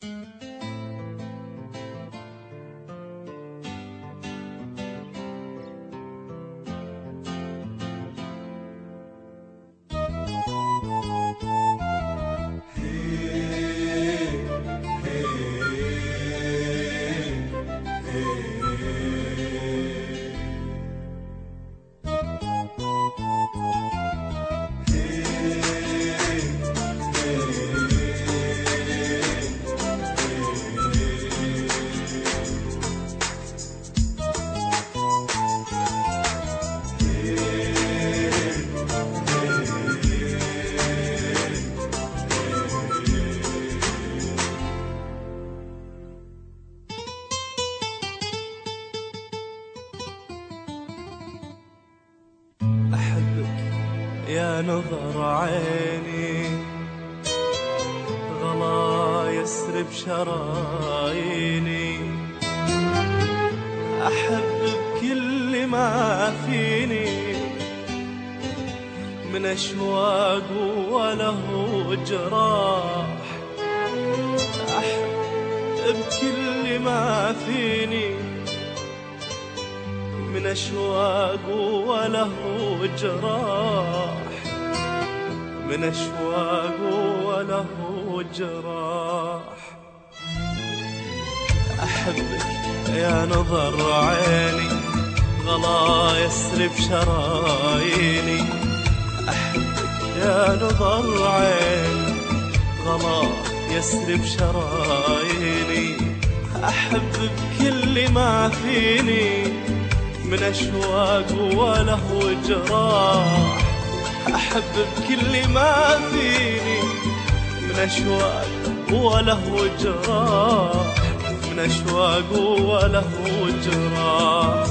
يا نظر عيني غلا يسرب شراييني، أحب بكل ما فيني من أشواق وله جراح، أحب بكل ما فيني من أشواق وله جراح، من أشواق وله جراح. أحبك يا نظر عيني غلا يسرب شراييني، أحبك يا نظر عيني غلا يسرب شراييني، أحب بكل ما فيني من أشواق وله جراح، أحب بكل ما فيني من أشواق وله جراح، من أشواق وله جراح.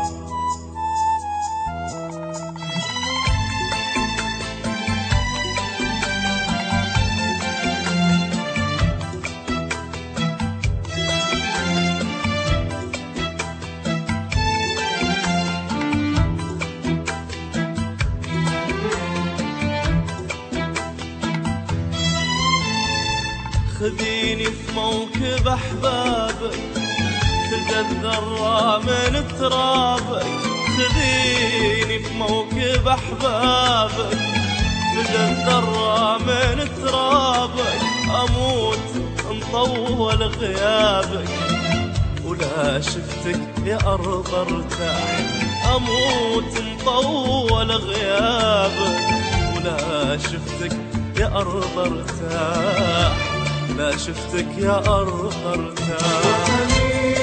خذيني في موكب أحبابك تلقى الذرة من ترابك، خذيني في موكب أحبابك تلقى الذرة من ترابك، أموت مطول غيابك ولا شفتك يا أرض ارتاح، أموت مطول غيابك ولا شفتك يا أرض ارتاح، لا شفتك يا أرض ارتاح.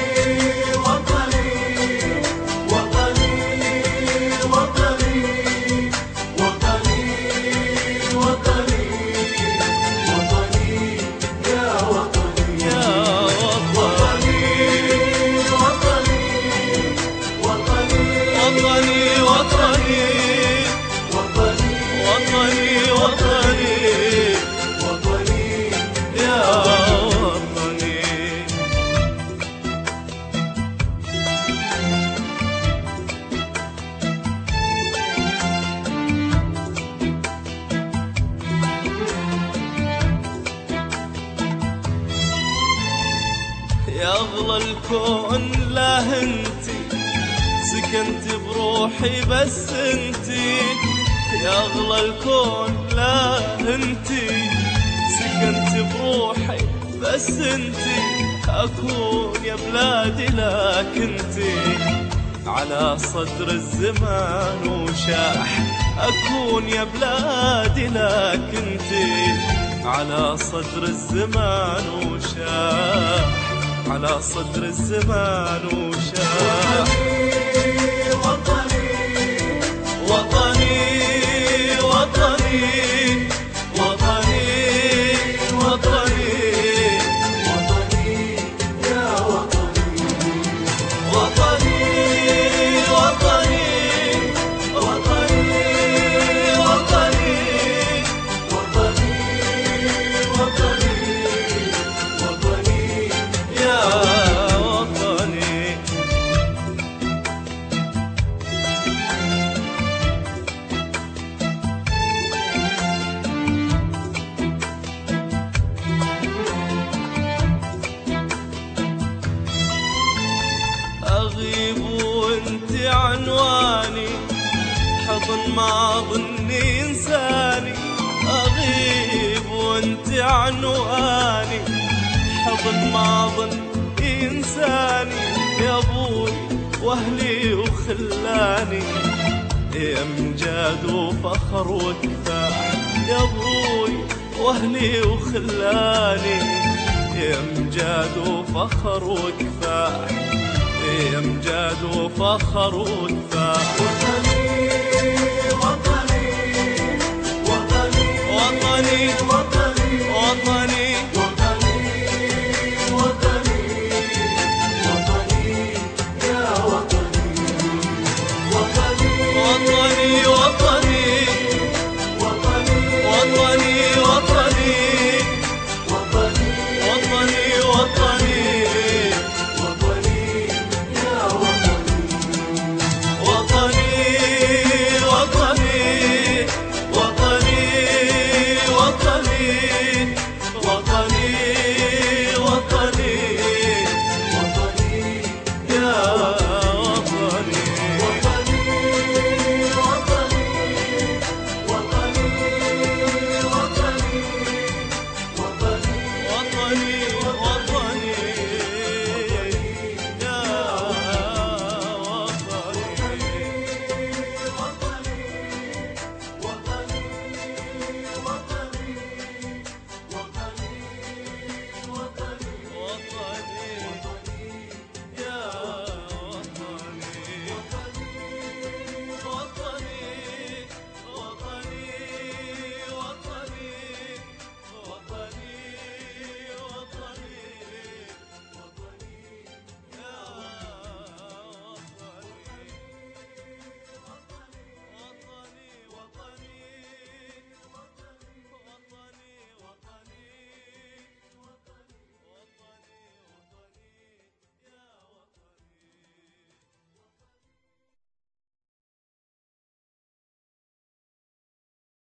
يا أغلى الكون لا انتي سكنت بروحي بس انتي، يا أغلى الكون لا انتي سكنت بروحي بس انتي، أكون يا بلادي لكنتي على صدر الزمان وشاح، أكون يا بلادي لكنتي على صدر الزمان وشاح، على صدر الزمان وشاح. وطني وطني وطني وطني وطني وطني يا وطني، وطني وطني وطني وطني وطني وطني وطني يا وطني. حضن ما ظني انساني، اغيب وانت عنواني، حضن ما ظني انساني يا ابوي واهلي وخلاني، يا امجاد وفخر وكفاح يا ابوي واهلي وخلاني، يا امجاد وفخر وكفاح، يا امجاد وفخر وكفاح. وطني وطني وطني وطني